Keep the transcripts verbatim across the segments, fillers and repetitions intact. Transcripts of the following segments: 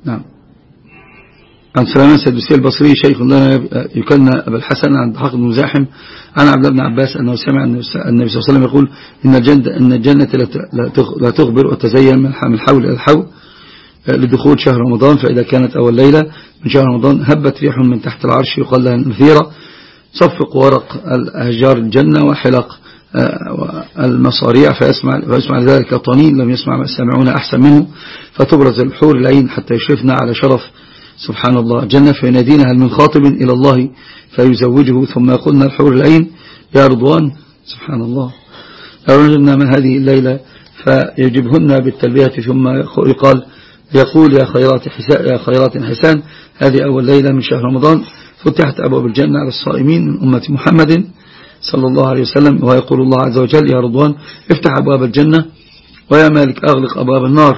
نعم. عن سليمان السدوسي البصري شيخ لنا يكنى أبا الحسن عن ضحاك بن مزاحم عن عبد الله بن عباس أنه سمع النبي صلى الله عليه وسلم يقول إن الجنة, إن الجنة لا تخبر وتزين من الحول إلى الحول لدخول شهر رمضان، فإذا كانت أول ليلة من شهر رمضان هبت ريح من تحت العرش يقال لها المثيرة، صفق ورق أشجار الجنة وحلق المصاريع، فيسمع, فيسمع ذلك طنين لم يسمع السامعون أحسن منه، فتبرز الحور العين حتى يشرفنا على شرف سبحان الله الجنة، فينادينا هل من خاطب إلى الله فيزوجه، ثم يقولنا الحور العين يا رضوان سبحان الله لو رجلنا من هذه الليلة فيجبهن بالتلبية، ثم يقال يقول يا خيرات حسان, يا خيرات حسان هذه أول ليلة من شهر رمضان فتحت أبواب الجنة على الصائمين من أمة محمد صلى الله عليه وسلم، ويقول الله عز وجل يا رضوان افتح أبواب الجنة، ويا مالك أغلق أبواب النار.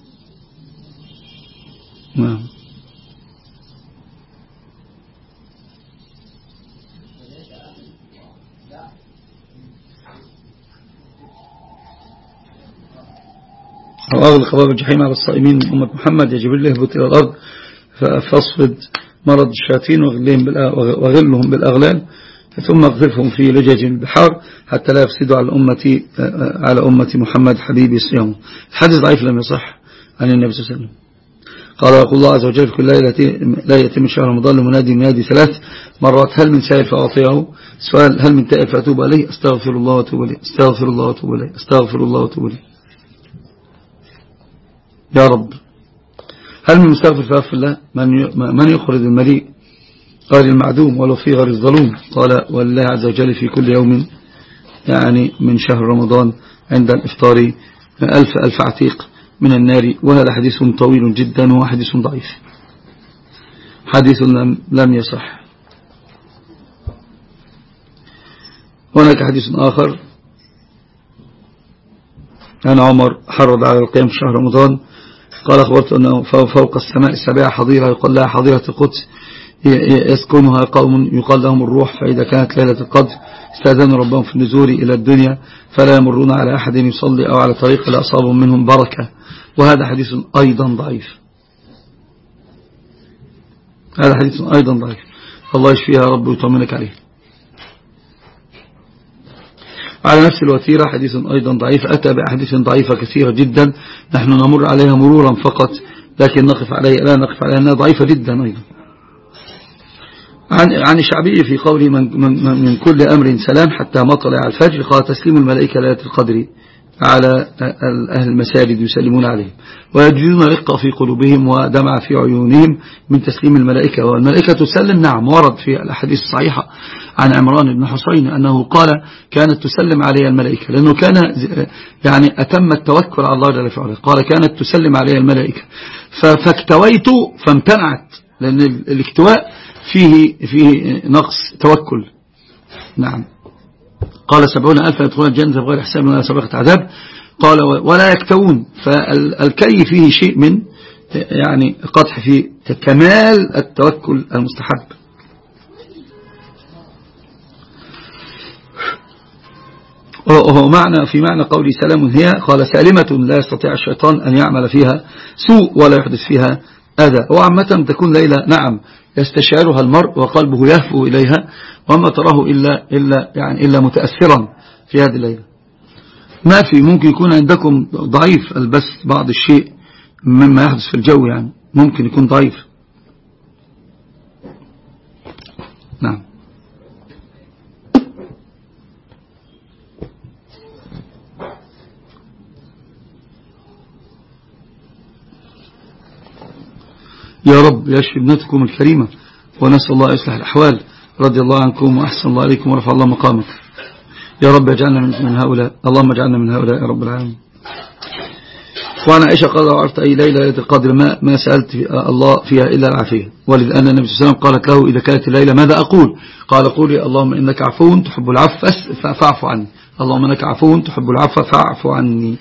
نعم. وأغلق أبواب الجحيم على الصائمين من أمة محمد، يجب الله اهبط إلى الأرض فاصفد مرض الشياطين وغلهم بالأغلال، ثم اغذفهم في لجج البحار حتى لا يفسدوا على أمتي على أمة محمد حبيبي صيامه. الحديث ضعيف لم يصح عن النبي صلى الله عليه وسلم. قال يقول الله عز وجل في كل ليلة من شهر رمضان لمنادي منادي ثلاث مرات هل من سائل فأعطيه، سؤال هل من تائب فأتوب عليه، استغفر الله وأتوب إليه، استغفر الله وأتوب إليه، استغفر الله وأتوب إليه يا رب. هل من مستغفر فأغفر الله، من يخرج المليء غير المعدوم ولو في غير الظلوم. قال والله عز وجل في كل يوم يعني من شهر رمضان عند الإفطار ألف ألف عتيق من النار. وهذا حديث طويل جدا وهو حديث ضعيف، حديث لم, لم يصح. هناك حديث آخر أن عمر حرض على القيام في شهر رمضان، قال أخبرت أنه فوق السماء السابعة حظيرة يقال لها حظيرة القدس يسكنها قوم يقال لهم الروح، فإذا كانت ليلة القدر استأذنوا ربهم في النزول إلى الدنيا فلا يمرون على أحد يصلي أو على طريق لا أصابهم منهم بركة. وهذا حديث أيضا ضعيف، هذا حديث أيضا ضعيف، الله يشفيها رب ويطمنك عليه. على نفس الوتيرة حديث أيضا ضعيف، أتى بأحاديث ضعيفة كثيرة جدا نحن نمر عليها مرورا فقط، لكن نقف عليها لا نقف عليها أنها ضعيفة جدا أيضا. عن عن الشعبي في قوله من, من, من كل أمر سلام حتى مطلع الفجر، قال تسليم الملائكة ليلة القدر على أهل المساجد يسلمون عليهم ويجدون رقة في قلوبهم ودمع في عيونهم من تسليم الملائكة. والملائكة تسلم، نعم، ورد في الأحاديث الصحيحة عن عمران بن حسين أنه قال كانت تسلم علي الملائكة، لأنه كان يعني أتم التوكل على الله جل في علاه، قال كانت تسلم علي الملائكة فاكتويت فامتنعت، لأن الاكتواء فيه فيه نقص توكل. نعم. قال سبعون ألفا يدخلون الجنة بغير حساب ولا سابقة عذاب، قال ولا يكتوون، فالكي فيه شيء من يعني قدح في كمال التوكل المستحب. وهو معنى في معنى قولي سلام هي، قال سالمة لا يستطيع الشيطان أن يعمل فيها سوء ولا يحدث فيها أذى. وعامة تكون ليلة نعم يستشعرها المرء وقلبه يهفو إليها، وما تراه إلا, إلا, يعني إلا متأثرا في هذه الليلة. ما في ممكن يكون عندكم ضعيف البث بعض الشيء مما يحدث في الجو، يعني ممكن يكون ضعيف. نعم. يا رب يشفي ابنتكم الكريمة، ونسأل الله يصلح الأحوال، رضي الله عنكم وأحسن الله عليكم ورفع الله مقامك. يا رب اجعلنا من هؤلاء، اللهم اجعلنا من هؤلاء يا رب العالمين. وعن عائشة قال وعرفت أي ليلة ليلة القدر ما, ما سألت الله فيها إلا العافية، ولذ أن النبي صلى الله عليه وسلم قالت له إذا كانت الليلة ماذا أقول؟ قال قولي اللهم إنك عفو تحب العفو فاعف عني، اللهم إنك عفو تحب العفو فاعف عني.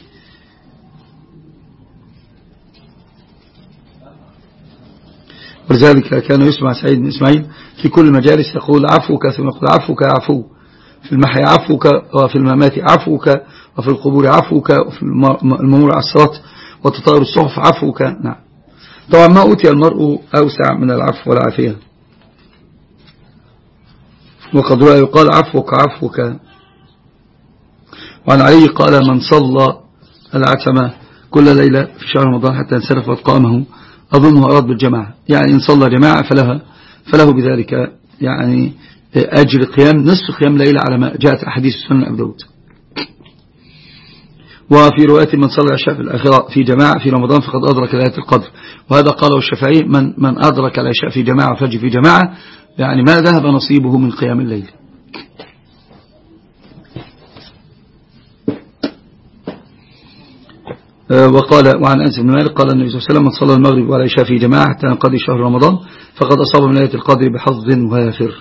ولذلك كان يسمع سعيد بن إسماعيل في كل مجالس يقول عفوك، ثم يقول عفوك يا عفو، في المحيا عفوك، وفي الممات عفوك، وفي القبور عفوك، وفي الممور على الصراط وتطاير الصحف عفوك. نعم. طبعا ما أوتي المرء أوسع من العفو والعافية، وقد رأى يقال عفوك عفوك. وعن علي قال من صلى العتمة كل ليلة في شهر رمضان حتى انصرف وقامه أظنه أراد بالجماعة، يعني إن صلى جماعة فلها فله بذلك يعني أجر قيام نصف قيام ليلة على ما جاءت أحاديث سنن أبي داود. وفي رواية من صلى العشاء في الآخرة في جماعة في رمضان فقد أدرك ليلة القدر، وهذا قاله الشافعي من من أدرك العشاء في جماعة وفجر في جماعة يعني ما ذهب نصيبه من قيام الليل. وقال وعن أنس بن مالك قال النبي صلى الله عليه وسلم من صلى المغرب والعشاء في جماعة حتى ينقضي شهر رمضان فقد أصاب من ليلة القدر بحظ وافر.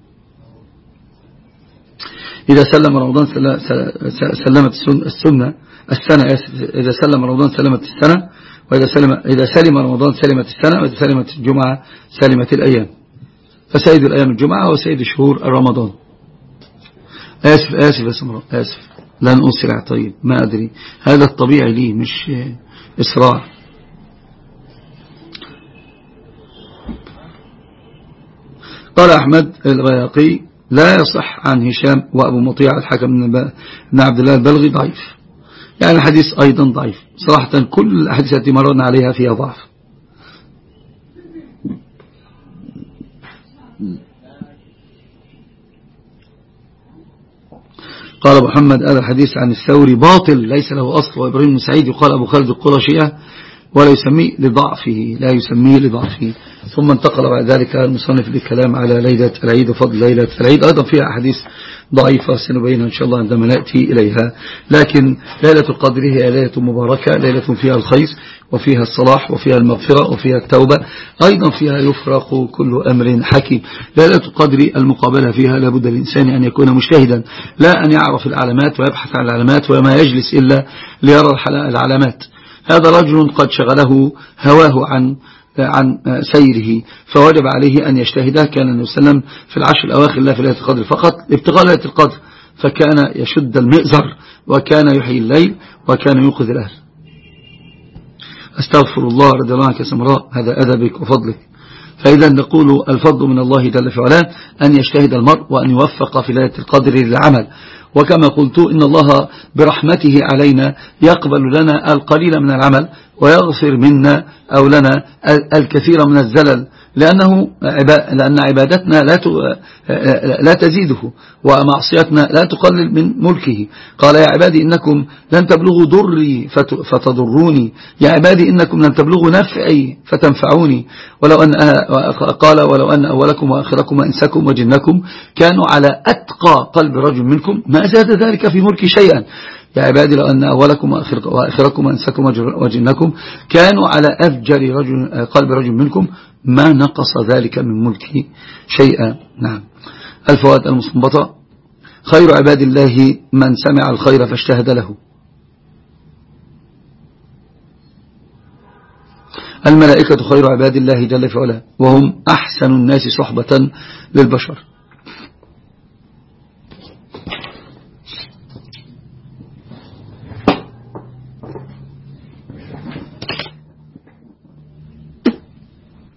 إذا سلم رمضان سلمت السنة السنة إذا سلم رمضان سلمت السنة، وإذا سلم إذا سلم رمضان سلمت السنة، وإذا سلمت الجمعة سلمت الأيام. فسيد الأيام الجمعة وسيد شهور رمضان. آسف آسف يا سمراء آسف لن أسرع. طيب ما أدري هذا الطبيعي لي مش إسراع. قال أحمد البياقي لا يصح عن هشام وأبو مطيع الحكم بن عبد الله البلغي ضعيف، يعني الحديث أيضا ضعيف صراحة. كل الأحاديث التي مررنا عليها فيها ضعف. قال محمد هذا الحديث عن الثوري باطل ليس له أصل. وإبراهيم بن سعيد يقال أبو خالد القرشي ولا يسميه لضعفه لا يسميه لضعفه. ثم انتقل بعد ذلك المصنف بالكلام على ليلة العيد وفضل ليلة العيد، أيضا فيها أحاديث ضعيفة سنبينها إن شاء الله عندما نأتي إليها. لكن ليلة القدر هي ليلة مباركة، ليلة فيها الخير وفيها الصلاح وفيها المغفرة وفيها التوبة، أيضا فيها يفرق كل أمر حكيم. ليلة القدر المقابلة فيها لابد الإنسان أن يكون مجتهدا، لا أن يعرف العلامات ويبحث عن العلامات وما يجلس إلا ليرى العلامات. هذا رجل قد شغله هواه عن عن سيره فوجب عليه أن يجتهد. كان النبي صلى الله عليه وسلم في العشر الأواخر لا في ليلة القدر فقط ابتغاء ليلة القدر، فكان يشد المئزر وكان يحيي الليل وكان يوقظ الأهل. أستغفر الله رضي الله عنك يا سمراء، هذا أدبك وفضلك. فإذا نقول الفضل من الله جل في علاه أن يجتهد المرء وأن يوفق في ليلة القدر للعمل. وكما قلت إن الله برحمته علينا يقبل لنا القليل من العمل ويغفر منا أو لنا الكثير من الزلل، لأنه لأن عبادتنا لا لا تزيده ومعصيتنا لا تقلل من ملكه. قال يا عبادي إنكم لن تبلغوا ضري فتضروني، يا عبادي إنكم لن تبلغوا نفعي فتنفعوني. ولو أن قال ولو أن أولكم وآخركم وإنسكم وجنكم كانوا على أتقى قلب رجل منكم ما زاد ذلك في ملكي شيئا. يا عبادي لو أن أولكم وآخركم وإنسكم وجنكم كانوا على أفجر رجل قلب رجل منكم ما نقص ذلك من ملكي شيئا. نعم. الفوائد المستنبطة: خير عباد الله من سمع الخير فاجتهد له. الملائكة خير عباد الله جل في علاه وهم أحسن الناس صحبة للبشر.